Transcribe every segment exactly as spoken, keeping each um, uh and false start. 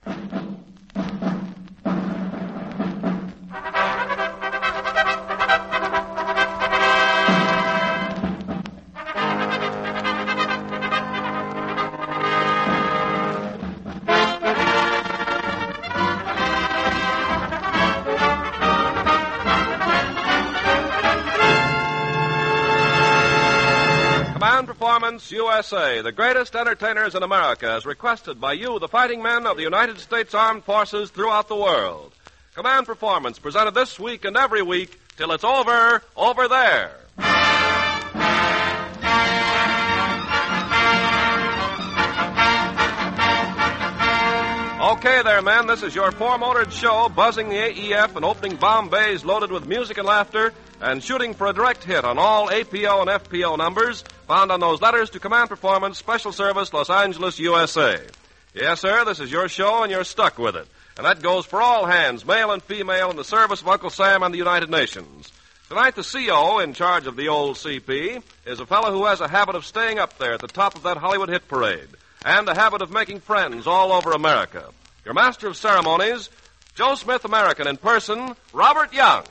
Performance U S A, the greatest entertainers in America, as requested by you, the fighting men of the United States Armed Forces throughout the world. Command Performance, presented this week and every week till it's over, over there. Okay there, men, this is your four-motored show, buzzing the A E F and opening bomb bays loaded with music and laughter, and shooting for a direct hit on all A P O and F P O numbers found on those letters to Command Performance, Special Service, Los Angeles, U S A. Yes, sir, this is your show, and you're stuck with it. And that goes for all hands, male and female, in the service of Uncle Sam and the United Nations. Tonight, the C O in charge of the old C P is a fellow who has a habit of staying up there at the top of that Hollywood hit parade, and a habit of making friends all over America. Your master of ceremonies, Joe Smith American in person, Robert Young.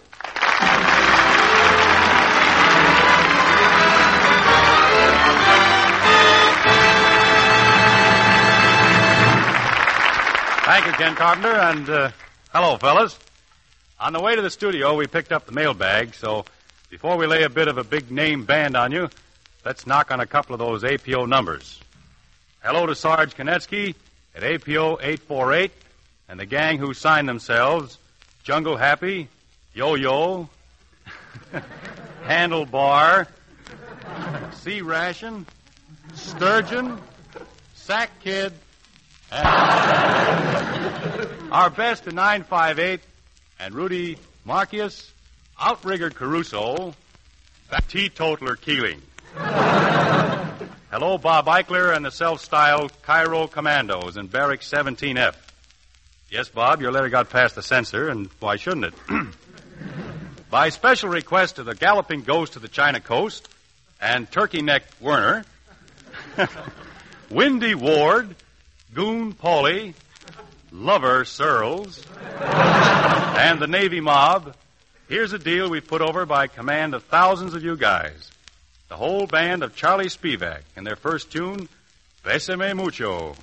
Thank you, Ken Carpenter, and uh, hello, fellas. On the way to the studio, we picked up the mailbag, so before we lay a bit of a big-name band on you, let's knock on a couple of those A P O numbers. Hello to Sarge Konetsky at A P O eight four eight, and the gang who signed themselves Jungle Happy, Yo-Yo, Handlebar, Sea Ration, Sturgeon, Sack Kid, and our best to nine five eight, and Rudy Marcius, Outrigger Caruso, Teetotaler Keeling. Hello, Bob Eichler and the self-styled Cairo Commandos in Barracks seventeen F. Yes, Bob, your letter got past the censor, and why shouldn't it? By special request of the Galloping Ghost of the China Coast and Turkey-Necked Werner, Windy Ward, Goon Paulie, Lover Searles, and the Navy Mob, here's a deal we've put over by command of thousands of you guys. The whole band of Charlie Spivak in their first tune, Bésame Mucho.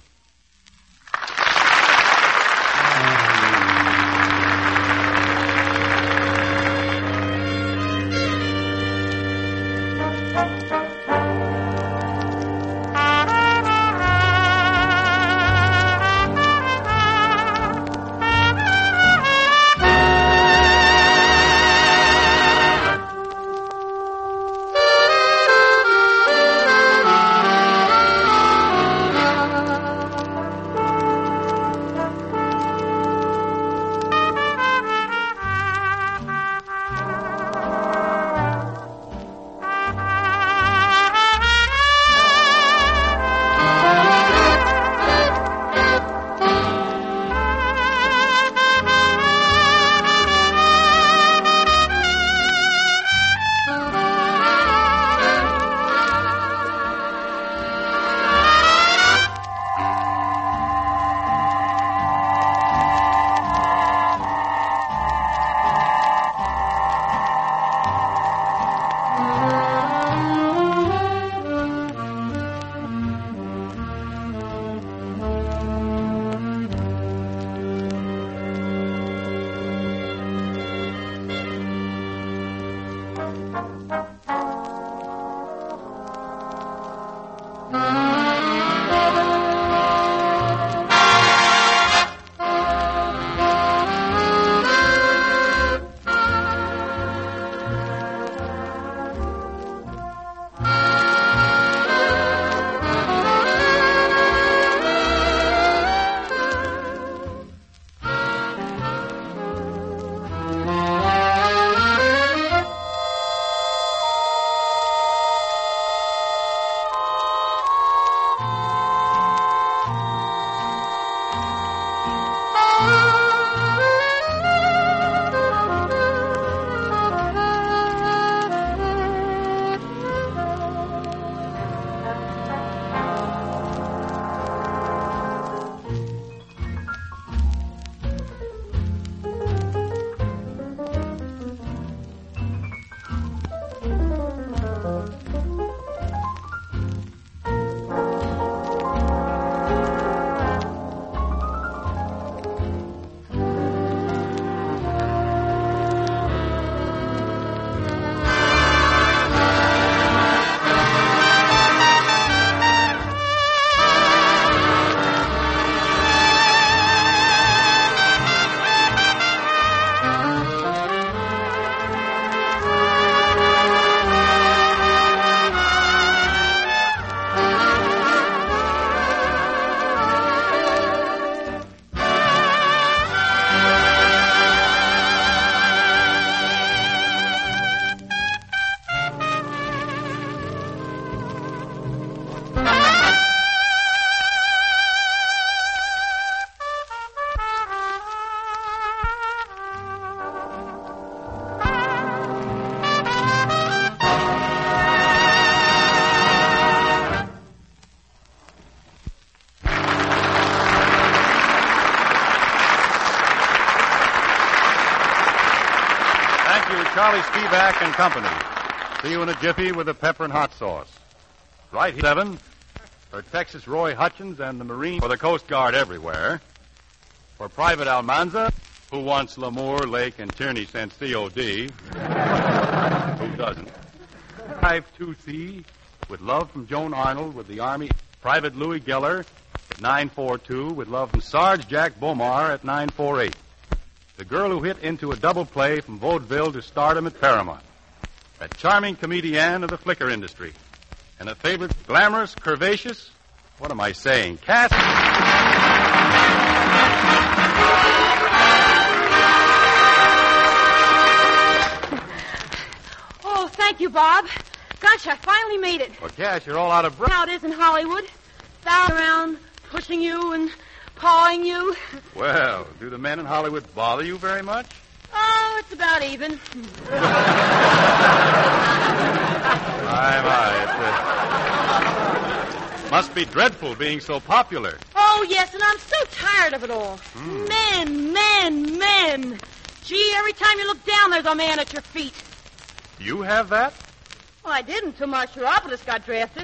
Charlie Spivak and Company. See you in a jiffy with the pepper and hot sauce. Right here, seven, for Texas Roy Hutchins and the Marine, for the Coast Guard everywhere. For Private Almanza, who wants Lemoore, Lake, and Tierney since C O D. Who doesn't? five two C, with love from Joan Arnold with the Army. Private Louis Geller at nine four two, with love from Sarge Jack Bomar at nine four eight. The girl who hit into a double play from vaudeville to stardom at Paramount. That charming comedienne of the flicker industry. And a favorite, glamorous, curvaceous, what am I saying, Cass? Oh, thank you, Bob. Gosh, I finally made it. Well, Cass, you're all out of breath. How it is in Hollywood. Thousands around, pushing you and pawing you. Well, do the men in Hollywood bother you very much? Oh, it's about even. My, my, it uh, must be dreadful being so popular. Oh, yes, and I'm so tired of it all. Mm. Men, men, men. Gee, every time you look down, there's a man at your feet. You have that? Well, I did until Marshallopoulos got drafted.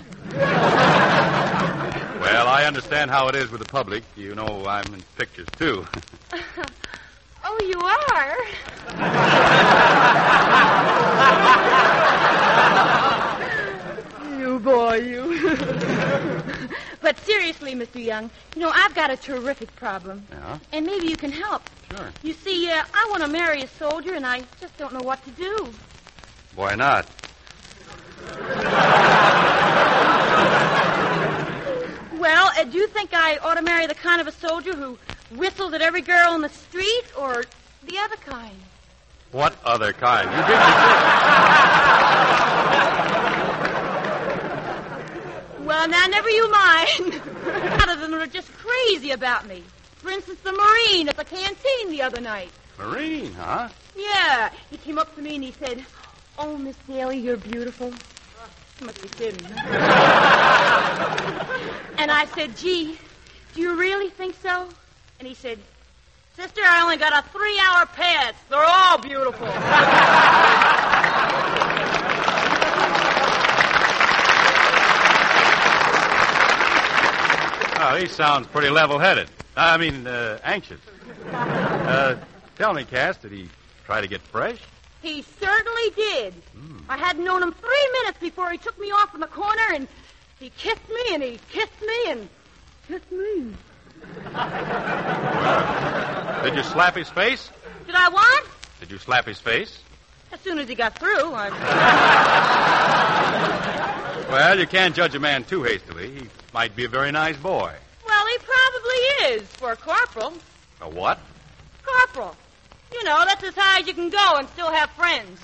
Well, I understand how it is with the public. You know, I'm in pictures, too. Oh, you are? You boy, you. But seriously, Mister Young, you know, I've got a terrific problem. Yeah? And maybe you can help. Sure. You see, uh, I want to marry a soldier, and I just don't know what to do. Why not? Well, uh, do you think I ought to marry the kind of a soldier who whistles at every girl on the street, or the other kind? What other kind? You didn't Well, now, never you mind. A lot of them are just crazy about me. For instance, the Marine at the canteen the other night. Marine, huh? Yeah. He came up to me and he said, "Oh, Miss Daly, you're beautiful." You must be kidding. And I said, "Gee, do you really think so?" And he said, "Sister, I only got a three-hour pass. They're all beautiful." Oh, he sounds pretty level-headed. I mean, uh, anxious. Uh, tell me, Cass, did he try to get fresh? He certainly did. Mm. I hadn't known him three minutes before he took me off in the corner, and he kissed me, and he kissed me, and kissed me. Well, did you slap his face? Did I what? Did you slap his face? As soon as he got through, I... Well, you can't judge a man too hastily. He might be a very nice boy. Well, he probably is, for a corporal. A what? Corporal. You know, that's as high as you can go and still have friends.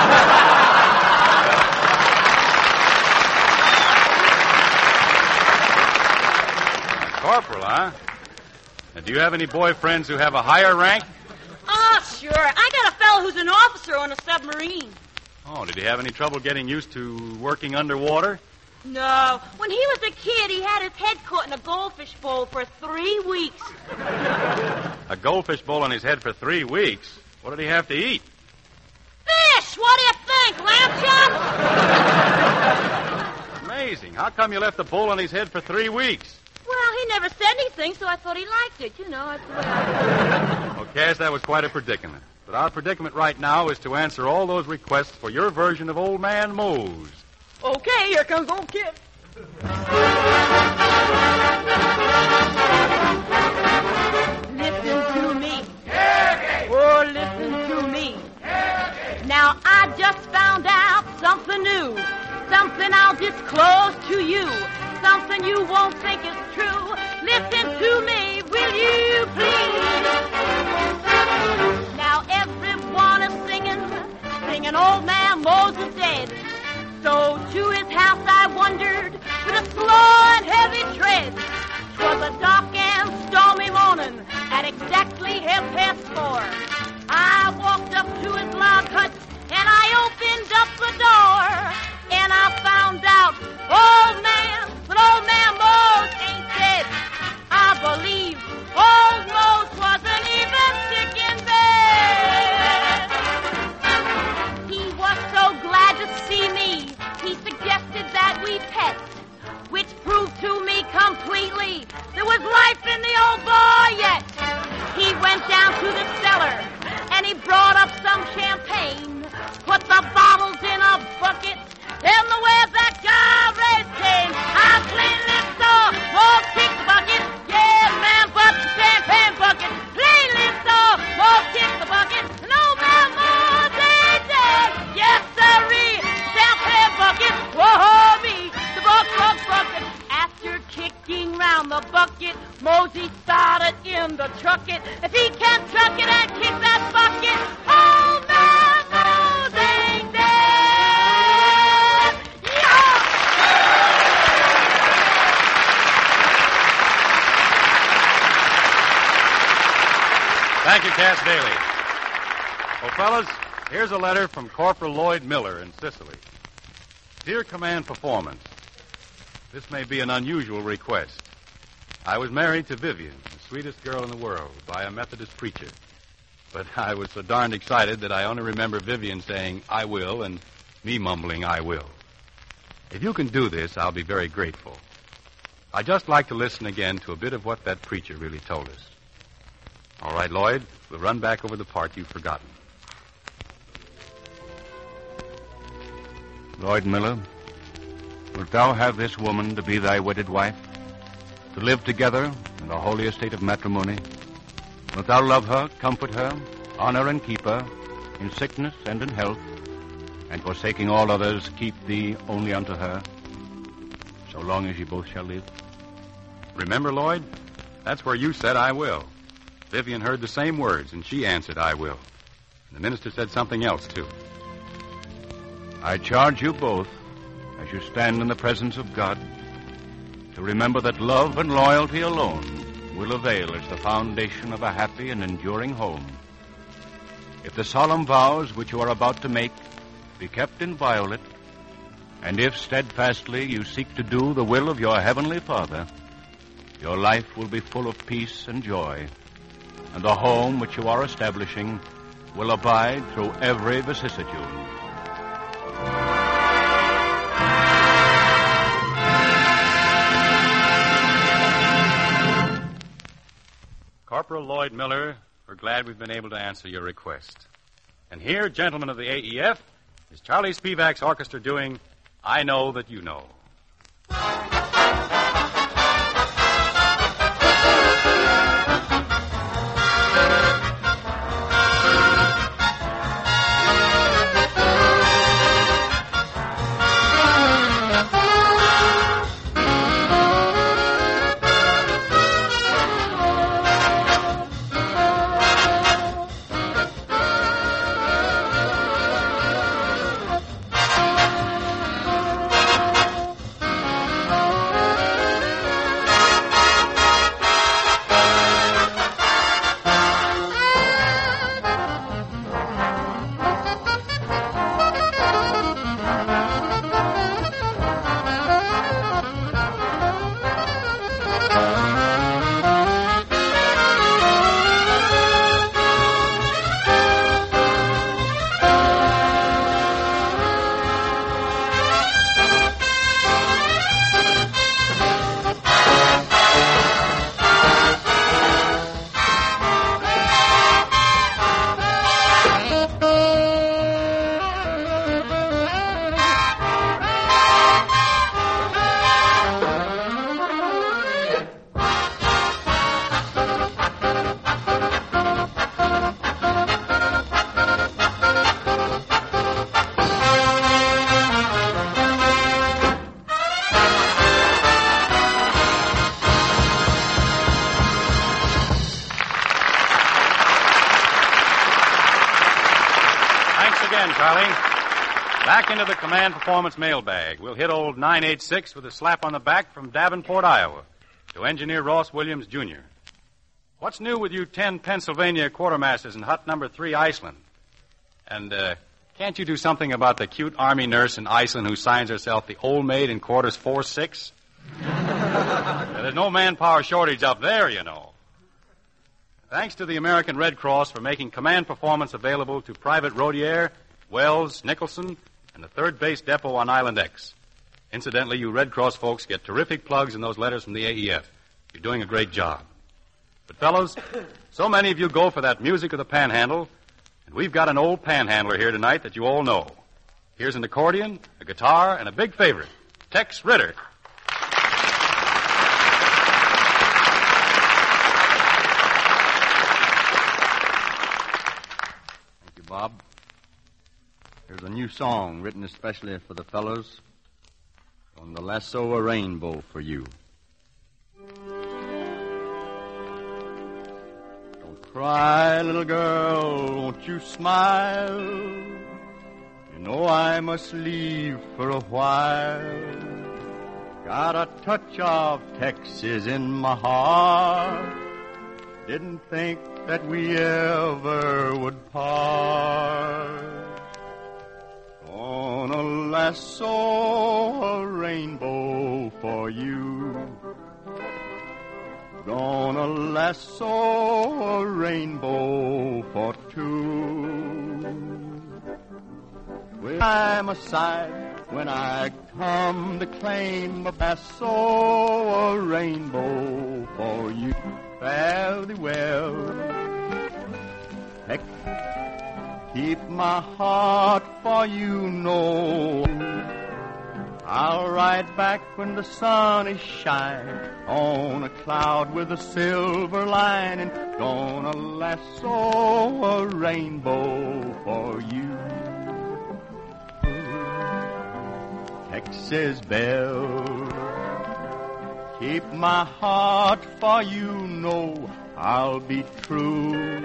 A corporal, huh? And do you have any boyfriends who have a higher rank? Oh, sure. I got a fellow who's an officer on a submarine. Oh, did he have any trouble getting used to working underwater? No. When he was a kid, he had his head caught in a goldfish bowl for three weeks. A goldfish bowl on his head for three weeks? What did he have to eat? Fish! What do you think, lamb chops? Amazing. How come you left the bowl on his head for three weeks? Well, he never said anything, so I thought he liked it, you know. I thought... Well, Cass, that was quite a predicament. But our predicament right now is to answer all those requests for your version of Old Man Mose. Okay, here comes old Kip. Listen to me. Oh, listen to me. Now, I just found out something new. Something I'll disclose to you. Something you won't think is true. Listen to me, will you please? Now, everyone is singing, singing Old Man Moses dead. So to his house I wandered with a slow and heavy tread. 'Twas a dark and stormy morning at exactly half past four. I walked up to his log hut and I opened up the door. And I found out, old man, but old man Mose ain't dead. I believe old Mose wasn't even sick in bed. he started in the trucket. If he can't truck it and kick that bucket, old man Mose ain't dead. Yeah! Thank you, Cass Daly. Well, fellas, here's a letter from Corporal Lloyd Miller in Sicily. Dear Command Performance, this may be an unusual request. I was married to Vivian, the sweetest girl in the world, by a Methodist preacher. But I was so darned excited that I only remember Vivian saying, I will, and me mumbling, I will. If you can do this, I'll be very grateful. I'd just like to listen again to a bit of what that preacher really told us. All right, Lloyd, we'll run back over the part you've forgotten. Lloyd Miller, wilt thou have this woman to be thy wedded wife, to live together in the holy estate of matrimony? Wilt thou love her, comfort her, honor and keep her, in sickness and in health, and forsaking all others, keep thee only unto her, so long as ye both shall live? Remember, Lloyd? That's where you said, I will. Vivian heard the same words, and she answered, I will. And the minister said something else, too. I charge you both, as you stand in the presence of God, to remember that love and loyalty alone will avail as the foundation of a happy and enduring home. If the solemn vows which you are about to make be kept inviolate, and if steadfastly you seek to do the will of your heavenly Father, your life will be full of peace and joy, and the home which you are establishing will abide through every vicissitude. Corporal Lloyd Miller, we're glad we've been able to answer your request. And here, gentlemen of the A E F, is Charlie Spivak's orchestra doing I Know That You Know. Charlie. Back into the Command Performance mailbag. We'll hit old nine eight six with a slap on the back from Davenport, Iowa, to Engineer Ross Williams, Junior What's new with you ten Pennsylvania quartermasters in hut number three, Iceland? And, uh, can't you do something about the cute Army nurse in Iceland who signs herself the old maid in quarters four six? There's no manpower shortage up there, you know. Thanks to the American Red Cross for making Command Performance available to Private Rodier, Wells, Nicholson, and the third base depot on Island X. Incidentally, you Red Cross folks get terrific plugs in those letters from the A E F. You're doing a great job. But, fellows, so many of you go for that music of the panhandle, and we've got an old panhandler here tonight that you all know. Here's an accordion, a guitar, and a big favorite, Tex Ritter. Thank you, Bob. Here's a new song written especially for the fellows. On the Lasso a Rainbow for You. cry, little girl, won't you smile? You know I must leave for a while. Got a touch of Texas in my heart. Didn't think that we ever would part. Gonna lasso a rainbow for you. Gonna lasso a rainbow for two. Well, I'm aside when I come to claim a lasso a rainbow for you. Fare thee well. Heck, keep my heart for you know. I'll ride back when the sun is shining on a cloud with a silver lining. Gonna lasso a rainbow for you. Texas belle, keep my heart for you know I'll be true.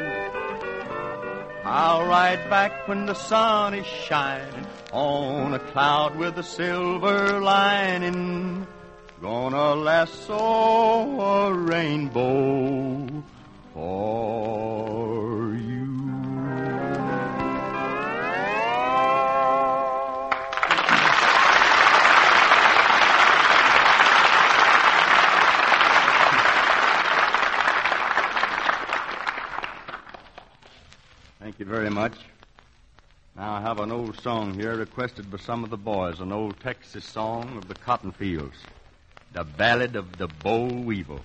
I'll ride back when the sun is shining on a cloud with a silver lining. Gonna lasso a rainbow for you. Thank you very much. Now I have an old song here requested by some of the boys, an old Texas song of the cotton fields, the Ballad of the Boll Weevil.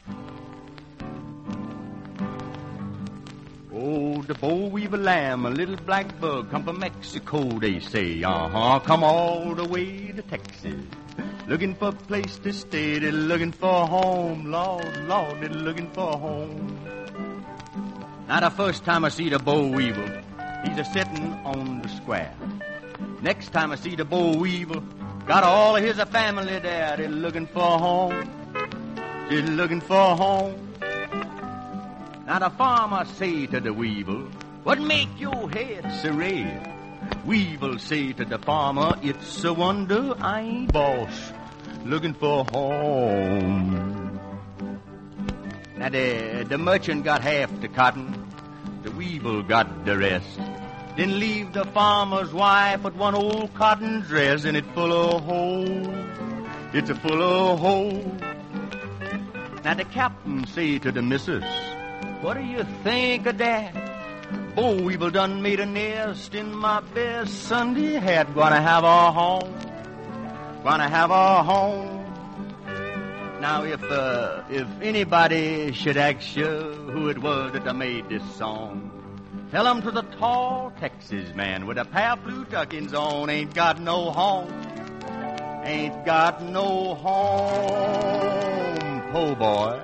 Oh, the boll weevil lamb, a little black bug, come from Mexico, they say. Uh-huh, come all the way to Texas. Looking for a place to stay, they're looking for a home. Lord, Lord, they're looking for a home. Now the first time I see the boll weevil, he's a-sitting on the square. Next time I see the boll weevil, got all of his family there. They're looking for a home. They're looking for a home. Now the farmer say to the weevil, what make your head so red? Weevil say to the farmer, it's a wonder I ain't boss, looking for a home. Now the, the merchant got half the cotton, the weevil got the rest. Then leave the farmer's wife with one old cotton dress, and it full of holes. It's a full of holes. Now the captain say to the missus, what do you think of that? Boll weevil done made a nest in my best Sunday hat. Gonna have a home. Gonna have a home. Now, if uh, if anybody should ask you who it was that I made this song, tell 'em to the tall Texas man with a pair of blue tuckins on. Ain't got no home. Ain't got no home, po' boy.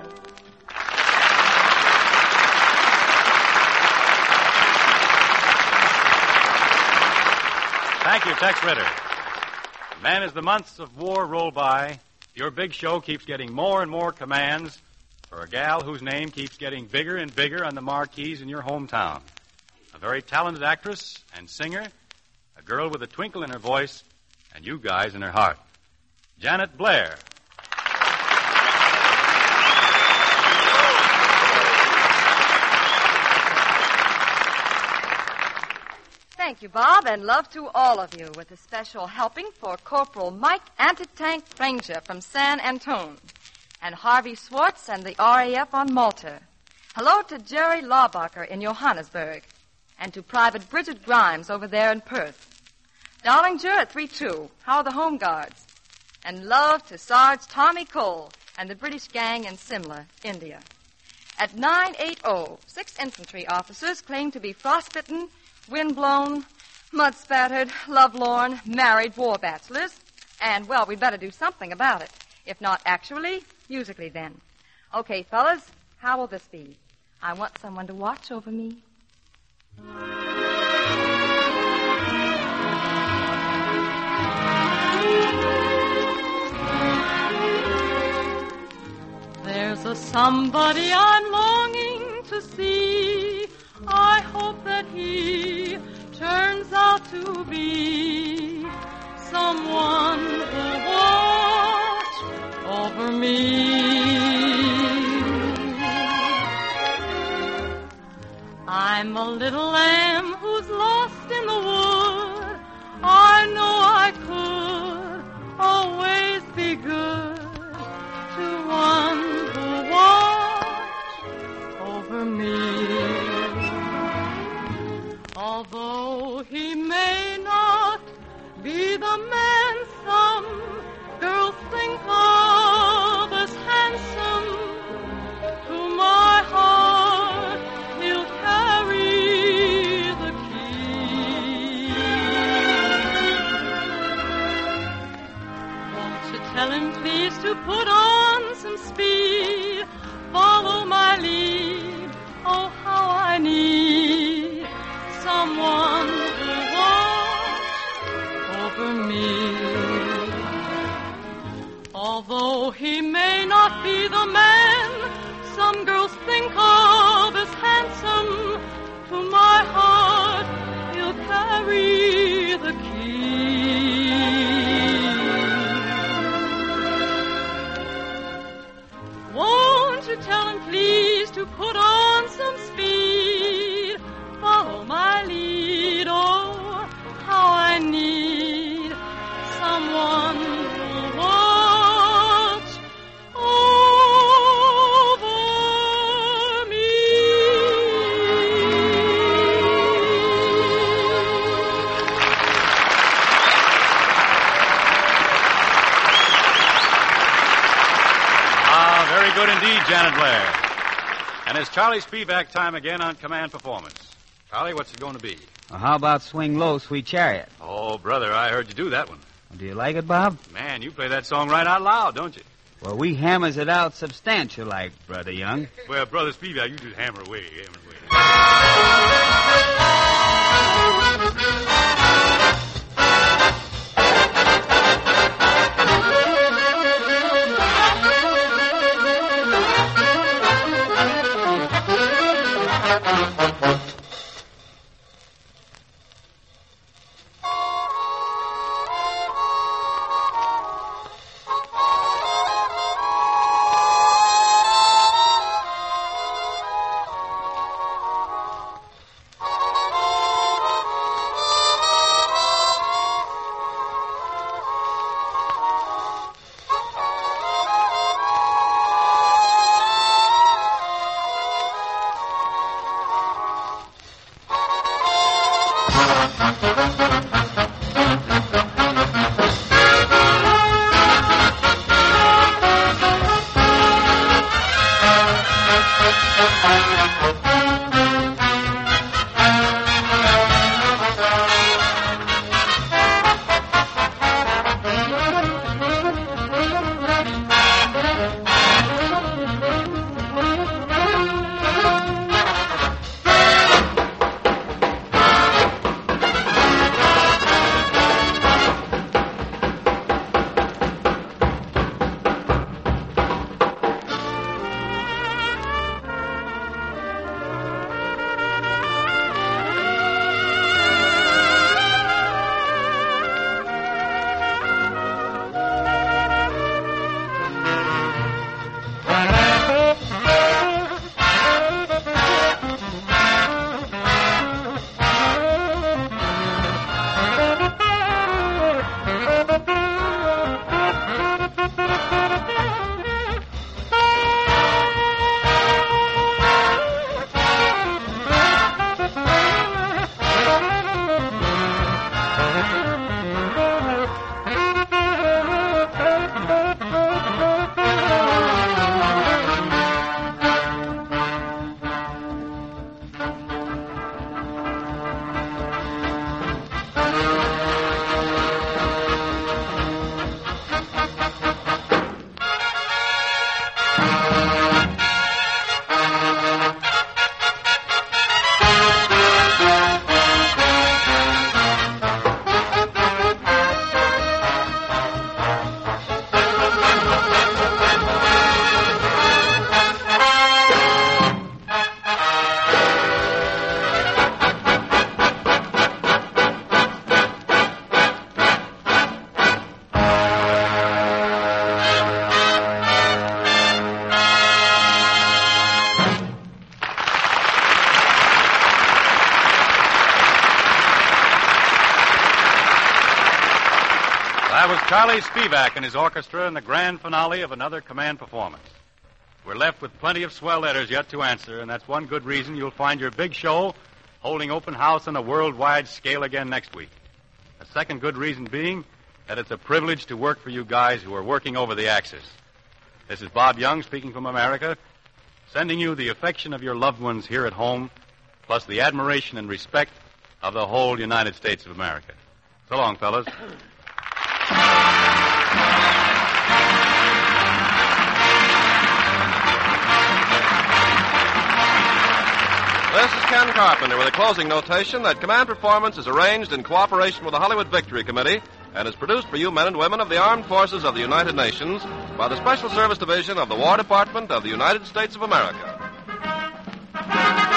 Thank you, Tex Ritter. Man, as the months of war roll by, your big show keeps getting more and more commands for a gal whose name keeps getting bigger and bigger on the marquees in your hometown. A very talented actress and singer, a girl with a twinkle in her voice, and you guys in her heart. Janet Blair. Thank you, Bob, and love to all of you, with a special helping for Corporal Mike Antitank Ranger from San Antone, and Harvey Swartz and the R A F on Malta. Hello to Jerry Laubacher in Johannesburg, and to Private Bridget Grimes over there in Perth. Darlinger at three two, how are the Home Guards? And love to Sarge Tommy Cole and the British gang in Simla, India. At nine eighty, six infantry officers claim to be frostbitten, wind-blown, mud-spattered, lovelorn, married war bachelors. And, well, we'd better do something about it. If not actually, musically then. Okay, fellas, how will this be? I want someone to watch over me. There's a somebody I'm longing to see. I hope that he turns out to be someone who'll watch over me. I'm a little lamb who's lost in the wood. I know I could always be good to one who watch over me. Although he may not be the man some girls think of as handsome, to my heart he'll carry the key. Won't you tell him please to put on some speed, follow my lead, oh how I need someone to watch over me. Although he may not be the man some girls think of as handsome, to my heart he'll carry the key. Won't you tell him please to put on some speed, follow my lead, oh how I need someone who'll watch over me. Ah, very good indeed, Janet Blair. And it's Charlie Spivak time again on Command Performance. Charlie, what's it going to be? Well, how about Swing Low, Sweet Chariot? Oh, brother, I heard you do that one. Do you like it, Bob? Man, you play that song right out loud, don't you? Well, we hammers it out substantial like, Brother Young. Well, Brother Spivak, you just hammer away, hammer away. Charlie Spivak and his orchestra in the grand finale of another command performance. We're left with plenty of swell letters yet to answer, and that's one good reason you'll find your big show holding open house on a worldwide scale again next week. A second good reason being that it's a privilege to work for you guys who are working over the Axis. This is Bob Young speaking from America, sending you the affection of your loved ones here at home, plus the admiration and respect of the whole United States of America. So long, fellas. This is Ken Carpenter with a closing notation that Command Performance is arranged in cooperation with the Hollywood Victory Committee and is produced for you men and women of the Armed Forces of the United Nations by the Special Service Division of the War Department of the United States of America.